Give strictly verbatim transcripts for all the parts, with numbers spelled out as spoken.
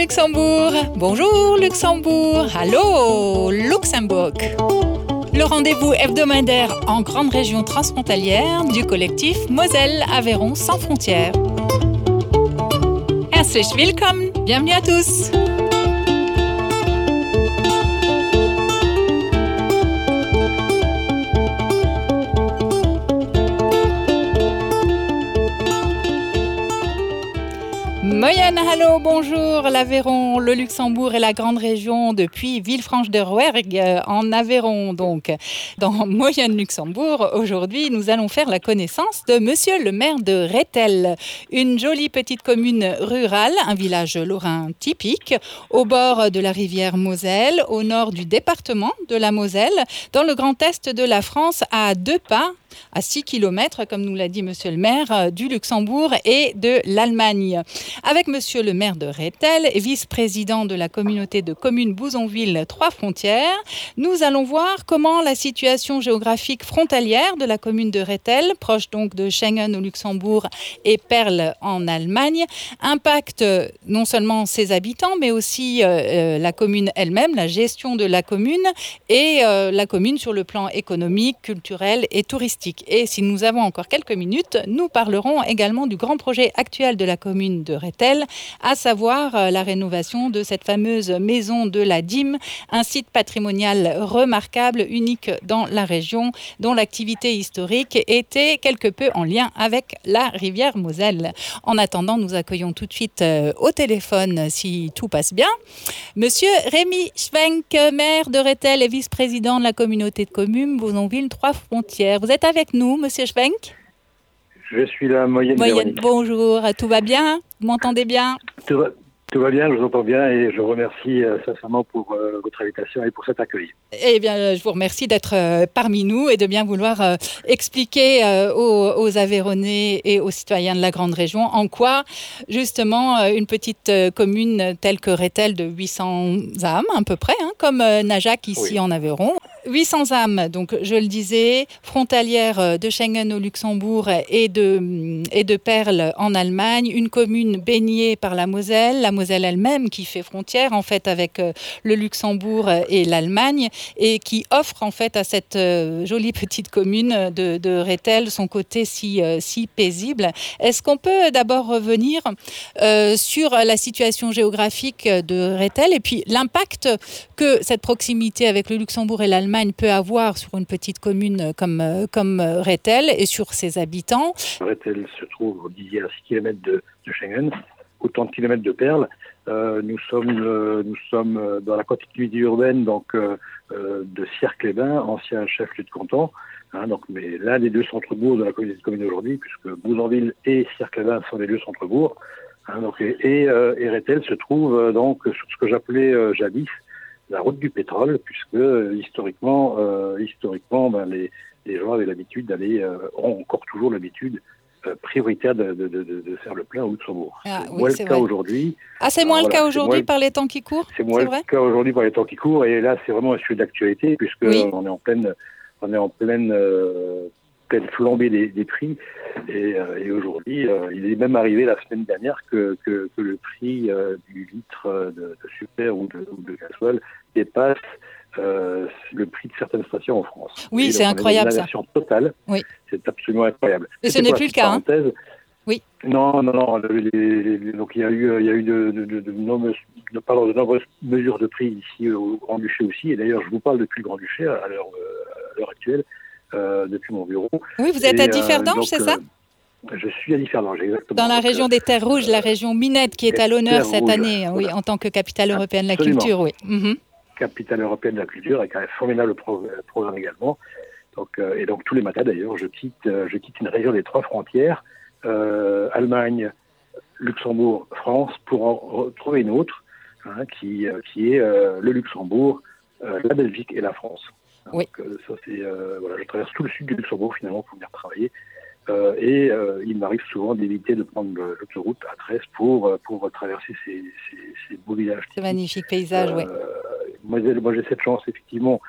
Luxembourg. Bonjour Luxembourg. Allô Luxembourg. Le rendez-vous hebdomadaire en grande région transfrontalière du collectif Moselle-Aveyron sans frontières. Herzlich willkommen. Bienvenue à tous. Moyenne, hallo, bonjour, l'Aveyron, le Luxembourg et la grande région depuis Villefranche-de-Rouergue en Aveyron. Donc, dans Moyenne Luxembourg, aujourd'hui, nous allons faire la connaissance de Monsieur le maire de Rethel, une jolie petite commune rurale, un village lorrain typique, au bord de la rivière Moselle, au nord du département de la Moselle, dans le grand est de la France, à deux pas, à six kilomètres, comme nous l'a dit Monsieur le maire, du Luxembourg et de l'Allemagne. Avec Monsieur le maire de Rethel, vice-président de la communauté de communes Bouzonville-Trois-Frontières, nous allons voir comment la situation géographique frontalière de la commune de Rethel, proche donc de Schengen au Luxembourg et Perle en Allemagne, impacte non seulement ses habitants, mais aussi euh, la commune elle-même, la gestion de la commune et euh, la commune sur le plan économique, culturel et touristique. Et si nous avons encore quelques minutes, nous parlerons également du grand projet actuel de la commune de Rethel, à savoir la rénovation de cette fameuse maison de la Dîme, un site patrimonial remarquable, unique dans la région, dont l'activité historique était quelque peu en lien avec la rivière Moselle. En attendant, nous accueillons tout de suite euh, au téléphone, si tout passe bien, Monsieur Rémi Schwenk, maire de Rethel et vice-président de la communauté de communes Bouzonville-Trois-Frontières. Vous êtes avec nous, Monsieur Schwenk ? Je suis la moyenne. Moyenne, bonjour, tout va bien ? Vous m'entendez bien ? tout va, tout va bien, je vous entends bien et je remercie euh, sincèrement pour euh, votre invitation et pour cet accueil. Eh bien, je vous remercie d'être euh, parmi nous et de bien vouloir euh, expliquer euh, aux, aux Aveyronnais et aux citoyens de la grande région en quoi, justement, euh, une petite euh, commune telle que Rethel de huit cents âmes, à peu près, hein, comme euh, Najac ici oui. en Aveyron, huit cents âmes, donc je le disais, frontalière de Schengen au Luxembourg et de, et de Perle en Allemagne, une commune baignée par la Moselle, la Moselle elle-même qui fait frontière en fait avec le Luxembourg et l'Allemagne et qui offre en fait à cette euh, jolie petite commune de, de Rethel son côté si, euh, si paisible. Est-ce qu'on peut d'abord revenir euh, sur la situation géographique de Rethel et puis l'impact que cette proximité avec le Luxembourg et l'Allemagne peut avoir sur une petite commune comme, comme Rethel et sur ses habitants? Rethel se trouve, vous disiez, à six kilomètres de, de Schengen, autant de kilomètres de Perle. Euh, nous sommes euh, nous sommes dans la continuité urbaine donc euh, euh, de Sierre-les-Bains, ancien chef-lieu de canton. Hein, donc, mais l'un des deux centres-bourgs de la communauté de communes aujourd'hui, puisque Bouzonville et Sierre-les-Bains sont les deux centres-bourgs. Hein, donc, et, et, euh, et Rethel se trouve euh, donc sur ce que j'appelais euh, jadis la route du pétrole, puisque euh, historiquement, euh, historiquement, ben, les, les gens avaient l'habitude d'aller, euh, ont encore toujours l'habitude euh, prioritaire de, de, de, de faire le plein au Luxembourg. Ah, c'est oui, moins c'est le cas vrai. aujourd'hui. Ah, c'est moins Alors, le cas voilà, aujourd'hui moins, par les temps qui courent. C'est moins c'est le vrai cas aujourd'hui par les temps qui courent, et là, c'est vraiment un sujet d'actualité, puisque oui. on est en pleine, on est en pleine, euh, pleine flambée des, des prix. Et, euh, et aujourd'hui, euh, il est même arrivé la semaine dernière que, que, que le prix euh, du litre de, de super ou de, ou de gasoil dépasse euh, le prix de certaines stations en France. Oui, et c'est donc, incroyable on est dans une inversion totale. Oui. C'est absolument incroyable. Et ce n'est plus le cas. Hein. Oui. Non, non, non. Les, les, les, donc il y a eu, il y a eu de, de, de, de, nombreuses, de, pardon, de nombreuses mesures de prix ici au Grand-Duché aussi. Et d'ailleurs, je vous parle depuis le Grand-Duché à l'heure, à l'heure actuelle, euh, depuis mon bureau. Oui, vous êtes et, à Differdange, euh, c'est ça? Je suis à Differdange, exactement. Dans la donc, région des Terres Rouges, euh, la région Minette qui est à l'honneur cette rouges, année, voilà. oui, en tant que capitale européenne de la Absolument. culture, oui. Mm-hmm. Capitale européenne de la culture, avec un formidable pro- programme également. Donc, euh, et donc tous les matins d'ailleurs, je quitte, euh, je quitte une région des trois frontières, euh, Allemagne, Luxembourg, France, pour en retrouver une autre, hein, qui, euh, qui est euh, le Luxembourg, euh, la Belgique et la France. Oui. Donc, euh, ça, c'est, euh, voilà, je traverse tout le sud du Luxembourg finalement pour venir travailler. Euh, et euh, il m'arrive souvent d'éviter de prendre l'autoroute A treize pour, pour traverser ces, ces, ces beaux villages. Ce magnifique paysage, oui. Euh, moi, moi, j'ai cette chance, effectivement,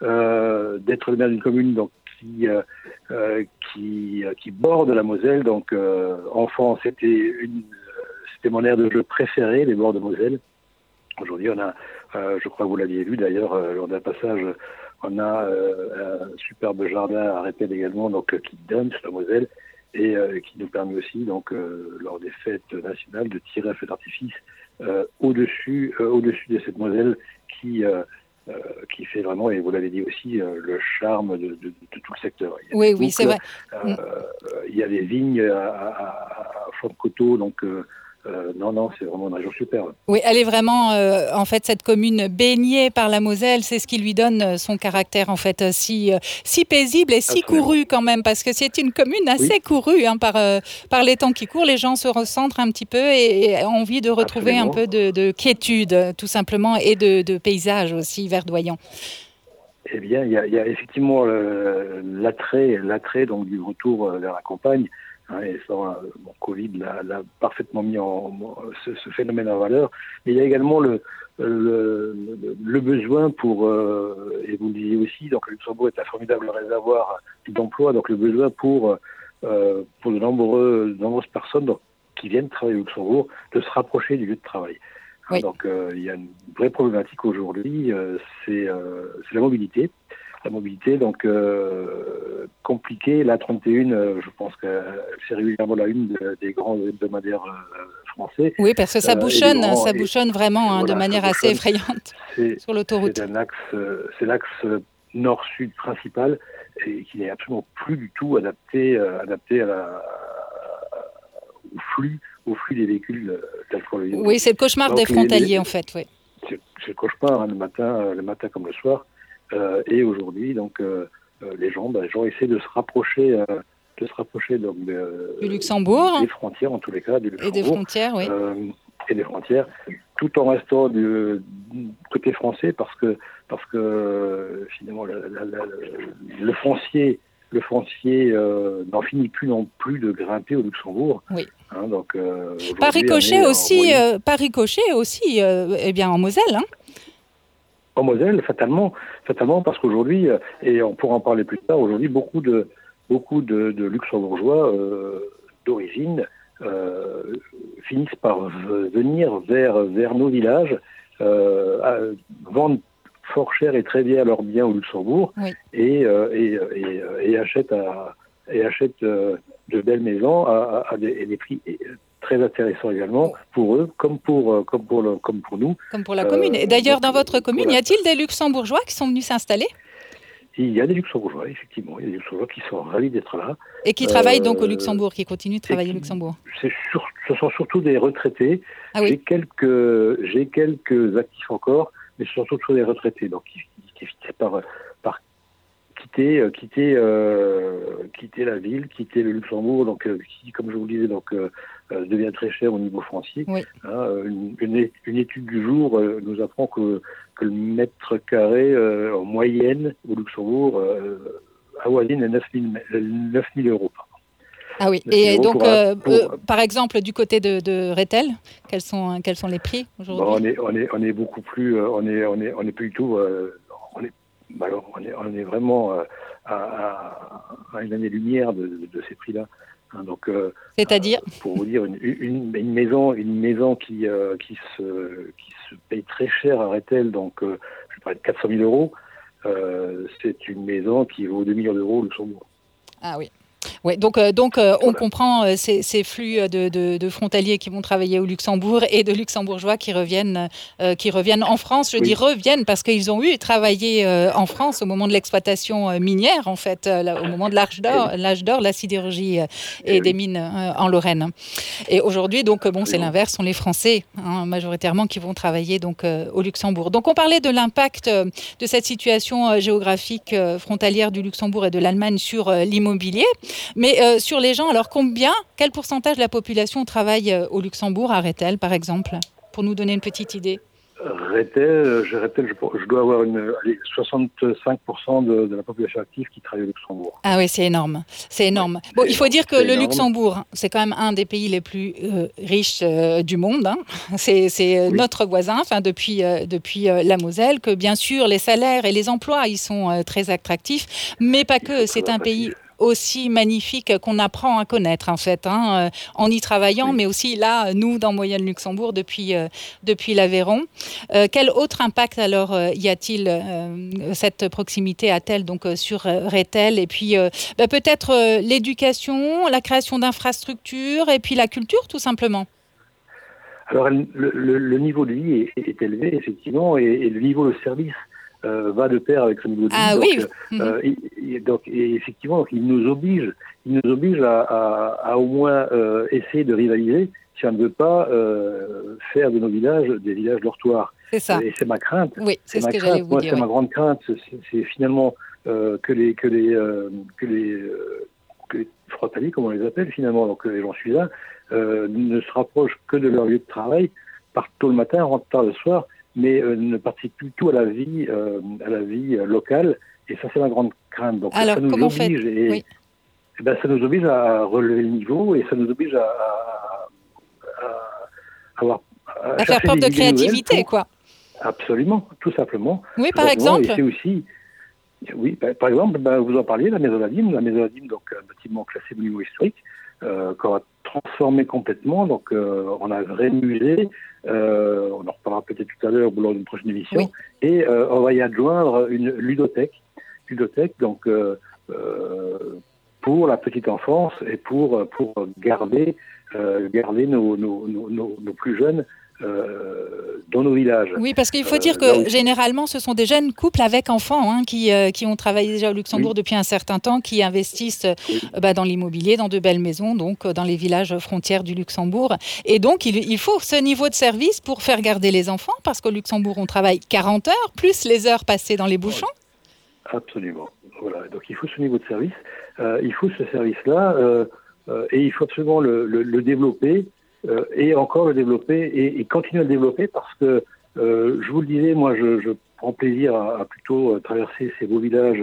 euh, d'être le maire d'une commune donc, qui, euh, qui, qui borde la Moselle. Donc, euh, enfant, c'était, une, c'était mon aire de jeu préférée, les bords de Moselle. Aujourd'hui, on a, euh, je crois que vous l'aviez vu d'ailleurs euh, lors d'un passage, on a euh, un superbe jardin à Rethel également, donc euh, qui donne sur la Moselle et euh, qui nous permet aussi, donc euh, lors des fêtes nationales, de tirer un feu d'artifice euh, au-dessus, euh, au-dessus de cette Moselle qui euh, euh, qui fait vraiment, et vous l'avez dit aussi, euh, le charme de, de, de tout le secteur. Il y a Oui, des oui, c'est boucles, vrai. euh, Mm. il y a des vignes à, à, à flanc de coteau, donc euh, euh, non, non, c'est vraiment une région superbe. Oui, elle est vraiment, euh, en fait, cette commune baignée par la Moselle, c'est ce qui lui donne euh, son caractère, en fait, euh, si, euh, si paisible et si Absolument. couru quand même, parce que c'est une commune assez Oui. courue hein, par, euh, par les temps qui courent. Les gens se recentrent un petit peu et, et ont envie de retrouver Absolument. un peu de, de quiétude, tout simplement, et de, de paysage aussi verdoyant. Eh bien, il y a, il y a effectivement euh, l'attrait, l'attrait donc du retour vers la campagne. Hein, et ça, euh, bon, Covid l'a, l'a parfaitement mis en, ce, ce phénomène en valeur. Mais il y a également le, le, le, le besoin pour, euh, et vous le disiez aussi, donc le Luxembourg est un formidable réservoir d'emploi, donc le besoin pour, euh, pour de, nombreux, de nombreuses personnes donc, qui viennent travailler au Luxembourg de se rapprocher du lieu de travail. Oui. Donc euh, il y a une vraie problématique aujourd'hui, euh, c'est, euh, c'est la mobilité. La mobilité, donc euh, compliquée. La trente et un, euh, je pense que c'est régulièrement la une de, des grands hebdomadaires euh, français. Oui, parce que ça bouchonne, euh, grands, ça bouchonne vraiment hein, voilà, de manière assez effrayante c'est, sur l'autoroute. C'est un axe, euh, c'est l'axe nord-sud principal et qui n'est absolument plus du tout adapté, euh, adapté à la, au flux, au flux des véhicules euh, tels qu'on le vit. Oui, c'est le cauchemar Donc, des frontaliers les, les, en fait. Oui. C'est, c'est le cauchemar hein, le matin, euh, le matin comme le soir. Euh, et aujourd'hui, donc euh, les gens, ben, les gens essaient de se rapprocher, euh, de se rapprocher donc de, du Luxembourg des frontières en tous les cas, du Luxembourg et des frontières, oui. Euh, et des frontières, tout en restant du, du côté français parce que parce que finalement la, la, la, le foncier le foncier euh, n'en finit plus non plus de grimper au Luxembourg. Oui. Hein, donc euh, par ricochet aussi, moyenne... euh, par ricochet aussi, euh, eh bien en Moselle. Hein. En Moselle, fatalement, fatalement, parce qu'aujourd'hui, et on pourra en parler plus tard, aujourd'hui, beaucoup de beaucoup de, de luxembourgeois euh, d'origine euh, finissent par venir vers vers nos villages, euh, à, vendre fort cher et très bien leurs biens au Luxembourg, oui. et, euh, et, et, et achètent à, et achètent euh, de belles maisons à, à, à des, des prix très intéressants également pour eux, comme pour, comme pour, le, comme pour nous. Comme pour la commune. Et d'ailleurs, euh, dans votre commune, voilà. Y a-t-il des luxembourgeois qui sont venus s'installer ? Il y a des luxembourgeois, effectivement. Il y a des luxembourgeois qui sont ravis d'être là. Et qui euh, travaillent donc au Luxembourg, qui continuent de travailler qui, au Luxembourg. C'est sur, ce sont surtout des retraités. Ah oui. J'ai quelques, j'ai quelques actifs encore, mais ce sont surtout des retraités, donc qui, qui finissent par, par quitter, euh, quitter, euh, quitter la ville, quitter le Luxembourg, donc euh, qui, comme je vous le disais, donc euh, euh, devient très cher au niveau foncier. Oui. Hein, une, une, une étude du jour euh, nous apprend que, que le mètre carré euh, en moyenne au Luxembourg euh, avoisine les neuf mille euros. Ah oui, et donc, pour, euh, pour, euh, par exemple, du côté de, de Rethel, quels sont, quels sont les prix aujourd'hui ? Bon, on, est, on, est, on est beaucoup plus, euh, on est, on est, on est plus du tout, euh, on, est, alors, on, est, on est vraiment euh, à, à une année-lumière de, de, de ces prix-là. Hein, donc, euh, c'est-à-dire euh, pour vous dire, une, une, une maison, une maison qui, euh, qui, se, qui se paye très cher à Rethel, donc euh, je parlais de quatre cent mille euros, euh, c'est une maison qui vaut deux millions d'euros au Luxembourg. Ah oui. Ouais, donc, euh, donc euh, on voilà. comprend euh, ces, ces flux de, de, de frontaliers qui vont travailler au Luxembourg et de luxembourgeois qui reviennent, euh, qui reviennent en France. Je oui. dis reviennent parce qu'ils ont eu travaillé euh, en France au moment de l'exploitation euh, minière, en fait, euh, là, au moment de l'âge d'or, oui. l'âge d'or, la sidérurgie euh, et, et des oui. mines euh, en Lorraine. Et aujourd'hui, donc, bon, c'est l'inverse, sont les Français hein, majoritairement qui vont travailler donc, euh, au Luxembourg. Donc, on parlait de l'impact euh, de cette situation euh, géographique euh, frontalière du Luxembourg et de l'Allemagne sur euh, l'immobilier. Mais euh, sur les gens, alors combien, quel pourcentage de la population travaille euh, au Luxembourg, à Rethel, par exemple, pour nous donner une petite idée ? Rethel, je, Rethel, je, je dois avoir une, allez, soixante-cinq pour cent de, de la population active qui travaille au Luxembourg. Ah oui, c'est énorme. C'est énorme. Bon, il faut dire que le énorme. Luxembourg, c'est quand même un des pays les plus euh, riches euh, du monde. Hein. C'est, c'est oui. notre voisin, enfin depuis euh, depuis euh, la Moselle. Que bien sûr, les salaires et les emplois, ils sont euh, très attractifs, mais pas que. C'est un pays aussi magnifique qu'on apprend à connaître en fait, hein, en y travaillant, oui. mais aussi là, nous, dans Moyenne-Luxembourg, depuis, euh, depuis l'Aveyron. Euh, quel autre impact alors euh, y a-t-il, euh, cette proximité a-t-elle donc euh, sur euh, Rethel et puis euh, bah, peut-être euh, l'éducation, la création d'infrastructures et puis la culture tout simplement. Alors le, le, le niveau de vie est, est élevé effectivement et, et le niveau de service euh, va de pair avec ce niveau de vie. Ah donc, oui. Euh, et, et, donc et effectivement donc, il nous oblige, il nous oblige à, à, à au moins euh, essayer de rivaliser si on ne veut pas euh, faire de nos villages des villages dortoirs. C'est ça. Et c'est ma crainte. Oui, c'est, c'est ce ma que crainte. j'allais vous Moi, dire. c'est oui. ma grande crainte. C'est, c'est finalement euh, que les que les euh, que les euh, que les frontaliers, comme on les appelle finalement, donc euh, j'en suis là, euh, ne se rapprochent que de leur lieu de travail, partent tôt le matin, rentrent tard le soir, mais euh, ne participent plus du tout à la vie euh, à la vie euh, locale. Et ça, c'est ma grande crainte. Donc Alors, ça nous comment oblige fait... et, oui. et ben, ça nous oblige à relever le niveau et ça nous oblige à, à, à, à avoir à, à faire preuve de créativité, pour... quoi. Absolument, tout simplement. Oui, par exemple. Et c'est aussi, oui, par exemple, ben, vous en parliez, la Maison Ladim, la Maison Ladim, donc un bâtiment classé monument historique, euh, qu'on a transformé complètement. Donc, euh, on a un vrai musée. Euh, on en reparlera peut-être tout à l'heure lors d'une prochaine émission. Oui. Et euh, on va y adjoindre une ludothèque, ludothèque, donc euh, euh, pour la petite enfance et pour pour garder euh, garder nos nos, nos nos nos plus jeunes. Euh, dans nos villages. Oui, parce qu'il faut euh, dire que généralement, ce sont des jeunes couples avec enfants hein, qui, euh, qui ont travaillé déjà au Luxembourg oui. depuis un certain temps, qui investissent oui. euh, bah, dans l'immobilier, dans de belles maisons, donc euh, dans les villages frontières du Luxembourg. Et donc, il, il faut ce niveau de service pour faire garder les enfants, parce qu'au Luxembourg, on travaille quarante heures, plus les heures passées dans les bouchons. Absolument. Voilà. Donc, il faut ce niveau de service. Euh, il faut ce service-là euh, euh, et il faut absolument le, le, le développer. Euh, et encore le développer et, et continuer à le développer parce que, euh, je vous le disais, moi je, je prends plaisir à, à plutôt traverser ces beaux villages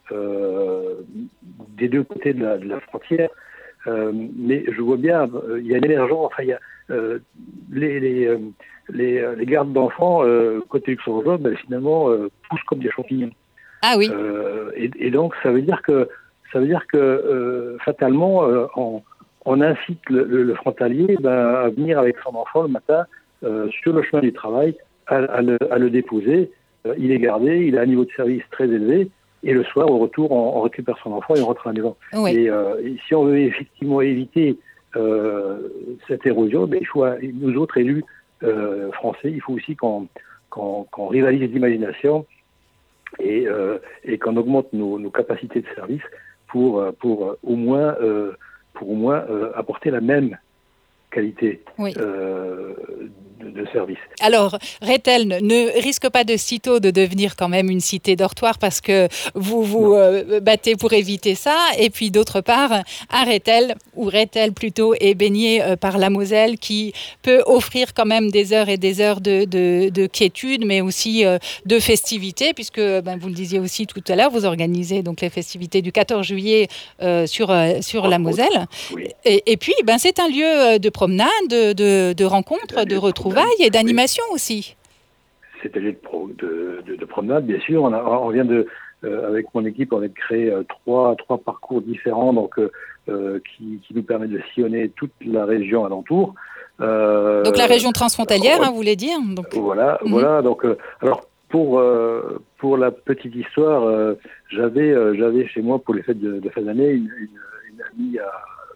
euh, des deux côtés de la, de la frontière, euh, mais je vois bien, euh, il y a une émergence, enfin il y a euh, les, les, euh, les, les gardes d'enfants euh, côté luxembourgeois, ben, finalement euh, poussent comme des champignons. Ah oui. Euh, et, et donc ça veut dire que ça veut dire que euh, fatalement euh, en on incite le, le, le frontalier ben, à venir avec son enfant le matin euh, sur le chemin du travail, à, à, le, à le déposer. Euh, il est gardé, il a un niveau de service très élevé, et le soir, au retour, on, on récupère son enfant et on rentre à la maison. Oui. Et, euh, et si on veut effectivement éviter euh, cette érosion, ben, il faut, nous autres élus euh, français, il faut aussi qu'on, qu'on, qu'on rivalise l'imagination et, euh, et qu'on augmente nos, nos capacités de service pour, pour euh, au moins... Euh, pour au moins euh, apporter la même qualité oui. euh, de, de service. Alors, Rethel ne, ne risque pas de sitôt de devenir quand même une cité dortoir parce que vous vous euh, battez pour éviter ça. Et puis, d'autre part, à Rethel, ou Rethel plutôt, est baigné euh, par la Moselle qui peut offrir quand même des heures et des heures de, de, de quiétude, mais aussi euh, de festivités, puisque, ben, vous le disiez aussi tout à l'heure, vous organisez donc les festivités du quatorze juillet euh, sur, euh, sur la Moselle. Oui. Et, et puis, ben, c'est un lieu de promenade, de, de, de rencontres, de retrouvailles et d'animation oui. aussi. C'est un lieu de, pro, de, de, de promenade, bien sûr. On, a, on vient de, euh, avec mon équipe, on a créé euh, trois, trois parcours différents donc, euh, qui, qui nous permettent de sillonner toute la région alentour. Euh, donc la région transfrontalière, euh, hein, vous voulez dire donc... Voilà, mm-hmm. voilà. Donc, euh, alors, pour, euh, pour la petite histoire, euh, j'avais, euh, j'avais chez moi, pour les fêtes de, de fin d'année, une, une, une amie à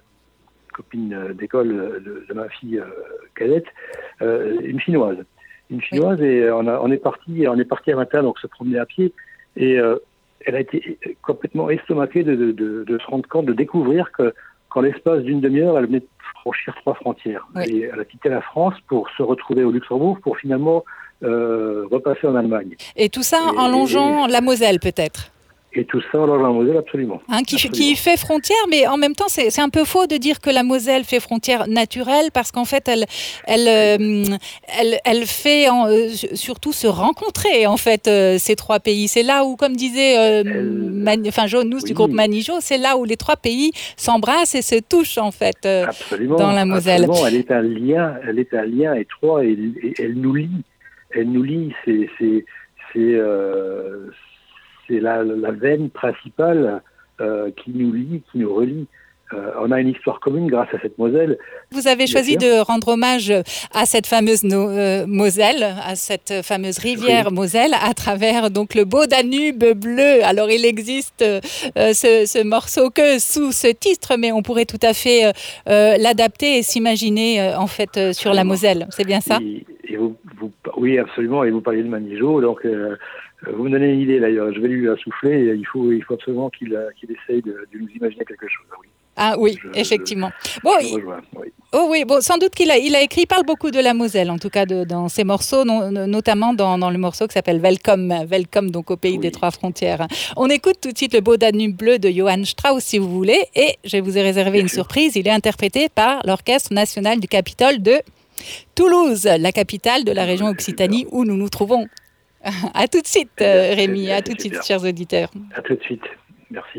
copine d'école de, de ma fille euh, cadette, euh, une chinoise. Une chinoise oui. et on, a, on est parti, on est parti un matin donc se promener à pied et euh, elle a été complètement estomaquée de, de, de, de se rendre compte, de découvrir que qu'en l'espace d'une demi-heure, elle venait de franchir trois frontières. Oui. Et elle a quitté la France pour se retrouver au Luxembourg pour finalement euh, repasser en Allemagne. Et tout ça et, en longeant et... la Moselle peut-être. Et tout ça dans la Moselle, absolument. Hein, qui, absolument. qui fait frontière, mais en même temps, c'est, c'est un peu faux de dire que la Moselle fait frontière naturelle, parce qu'en fait, elle, elle, euh, elle, elle fait en, euh, surtout se rencontrer, en fait, euh, ces trois pays. C'est là où, comme disait euh, elle... Mani, enfin, Jaunous oui. du groupe Manijo, c'est là où les trois pays s'embrassent et se touchent, en fait, euh, dans la Moselle. Absolument, elle est un lien, elle est un lien étroit et, et elle nous lie. Elle nous lie, c'est... c'est, c'est euh, C'est la, la veine principale euh, qui nous lie, qui nous relie. Euh, on a une histoire commune grâce à cette Moselle. Vous avez choisi de rendre hommage à cette fameuse no- euh, Moselle, à cette fameuse rivière oui. Moselle, à travers donc le beau Danube bleu. Alors il existe euh, ce, ce morceau que sous ce titre, mais on pourrait tout à fait euh, l'adapter et s'imaginer euh, en fait euh, sur la Moselle. C'est bien ça ? et, et vous, vous, Oui, absolument. Et vous parliez de Manigeot, donc euh, vous me donnez une idée d'ailleurs. Je vais lui souffler. Il faut, il faut absolument qu'il, qu'il essaye de, de nous imaginer quelque chose. Oui. Ah oui, je, effectivement. Bon, je rejoins, oui. Oh oui, bon, sans doute qu'il a, il a écrit, il parle beaucoup de la Moselle, en tout cas de, dans ses morceaux, non, notamment dans, dans le morceau qui s'appelle Welcome, Welcome donc au pays oui. des trois frontières. On écoute tout de suite le beau Danube bleu de Johann Strauss, si vous voulez, et je vous ai réservé Bien une sûr. surprise. Il est interprété par l'Orchestre national du Capitole de Toulouse, la capitale de la oui, région Occitanie où nous nous trouvons. À tout de suite, bien, Rémi, bien, à tout de suite, chers auditeurs. À tout de suite, merci.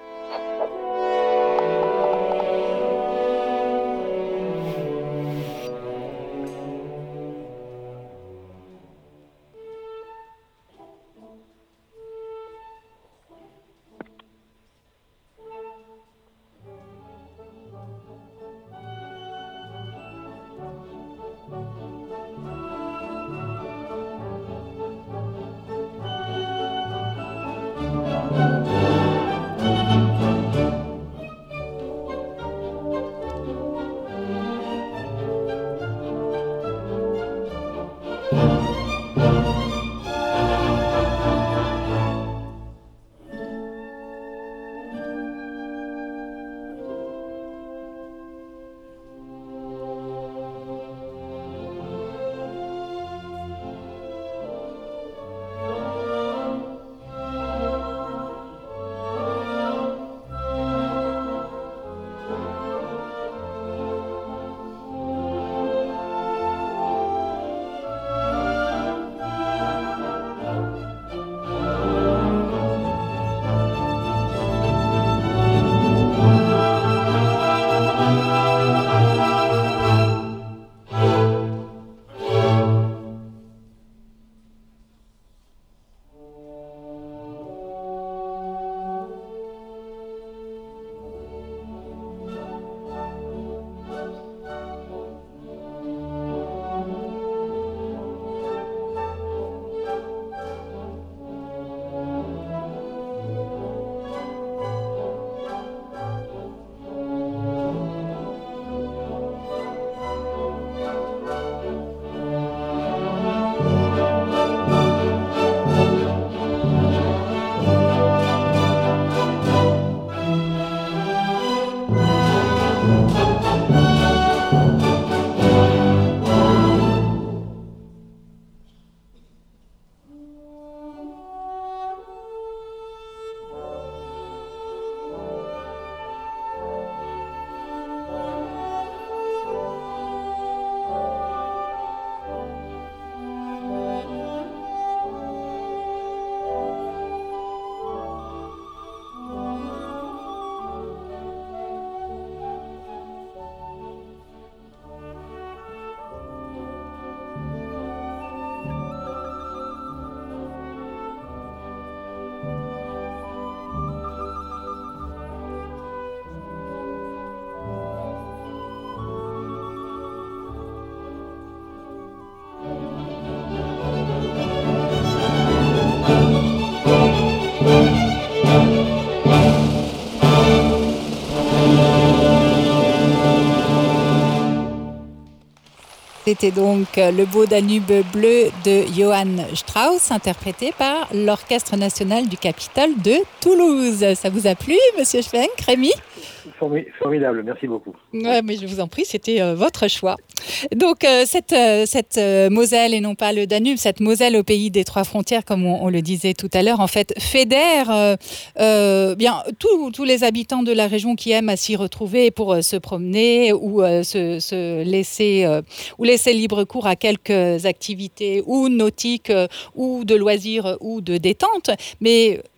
C'était donc le beau Danube bleu de Johann Strauss, interprété par l'Orchestre national du Capitole de Toulouse. Ça vous a plu, Monsieur Schwenk, Rémi ? Formidable, merci beaucoup. Ouais, mais je vous en prie, c'était euh, votre choix. Donc euh, cette, euh, cette euh, Moselle et non pas le Danube, cette Moselle au pays des trois frontières, comme on, on le disait tout à l'heure, en fait, fédère euh, euh, bien tous, tous les habitants de la région qui aiment à s'y retrouver pour euh, se promener ou euh, se, se laisser euh, ou laisser libre cours à quelques activités ou nautiques euh, ou de loisirs ou de détente, mais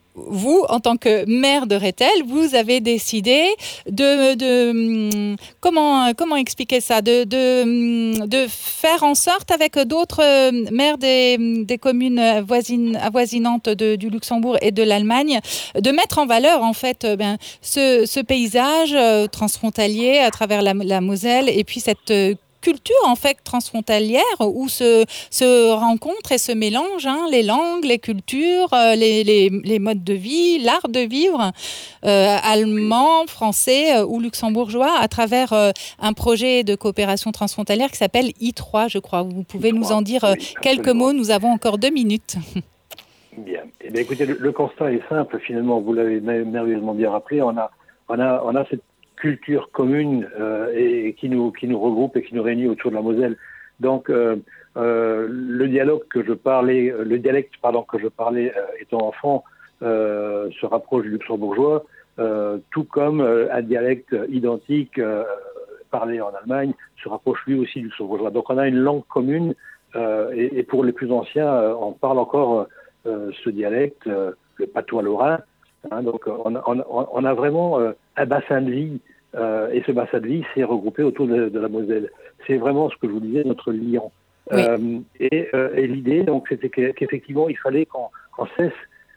vous, en tant que maire de Rethel, vous avez décidé de, de comment comment expliquer ça, de, de de faire en sorte avec d'autres maires des, des communes voisines avoisinantes de, du Luxembourg et de l'Allemagne, de mettre en valeur en fait ben, ce, ce paysage transfrontalier à travers la, la Moselle et puis cette culture en fait transfrontalière où se, se rencontrent et se mélangent hein, les langues, les cultures, les, les, les modes de vie, l'art de vivre euh, allemand, français euh, ou luxembourgeois à travers euh, un projet de coopération transfrontalière qui s'appelle I trois, je crois. Vous pouvez I trois, nous en dire euh, oui, quelques mots, nous avons encore deux minutes. Bien. Eh bien écoutez, le, le constat est simple finalement, vous l'avez merveilleusement bien rappelé, on a, on a, on a cette culture commune euh, et qui nous qui nous regroupe et qui nous réunit autour de la Moselle. Donc euh, euh, le dialogue que je parlais, le dialecte pardon que je parlais euh, étant enfant euh, se rapproche du luxembourgeois, euh, tout comme euh, un dialecte identique euh, parlé en Allemagne se rapproche lui aussi du luxembourgeois. Donc on a une langue commune euh, et, et pour les plus anciens, euh, on parle encore euh, ce dialecte, euh, le patois lorrain. Hein, donc on, on, on a vraiment euh, un bassin de vie euh, et ce bassin de vie s'est regroupé autour de, de la Moselle. C'est vraiment ce que je vous disais, notre liant. Oui. Euh, et, euh, et l'idée, donc, c'était qu'effectivement, il fallait qu'on, qu'on cesse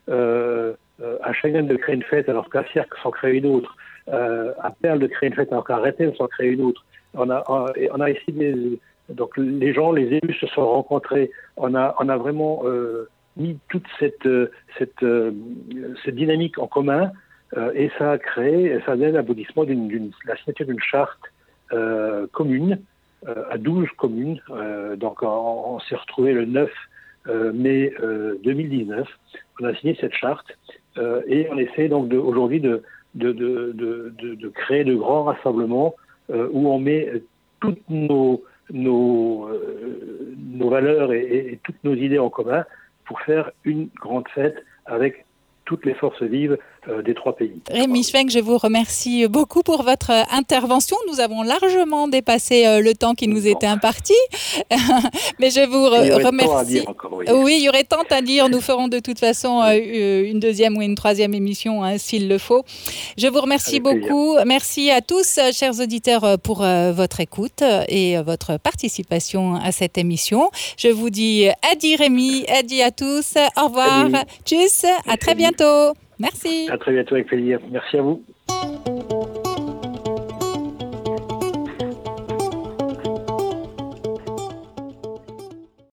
euh, euh, à Schengen de créer une fête alors qu'à Sierck s'en crée une autre, euh, à Perles de créer une fête alors qu'à Rethel s'en crée une autre. On a, on, on a essayé de, donc les gens, les élus se sont rencontrés. On a, on a vraiment euh, mis toute cette, cette, euh, cette dynamique en commun euh, et ça a créé, ça a donné l'aboutissement d'une, d'une la signature d'une charte euh, commune euh, à douze communes. Euh, donc on, on s'est retrouvé le neuf mai deux mille dix-neuf. On a signé cette charte euh, et on essaie donc de, aujourd'hui de, de, de, de, de, de créer de grands rassemblements euh, où on met toutes nos nos, euh, nos valeurs et, et, et toutes nos idées en commun pour faire une grande fête avec toutes les forces vives euh, des trois pays. Rémi Schwenk, je vous remercie beaucoup pour votre intervention. Nous avons largement dépassé euh, le temps qui nous était imparti, mais je vous re- il y aurait remercie. Tant à dire encore, oui. oui, il y aurait tant à dire. Nous ferons de toute façon euh, une deuxième ou une troisième émission hein, s'il le faut. Je vous remercie avec beaucoup. Plaisir. Merci à tous, chers auditeurs, pour euh, votre écoute et euh, votre participation à cette émission. Je vous dis adieu Rémi, adieu à tous. Au revoir. Adieu. Tchuss, à très bientôt. Merci. À très bientôt avec plaisir. Merci à vous.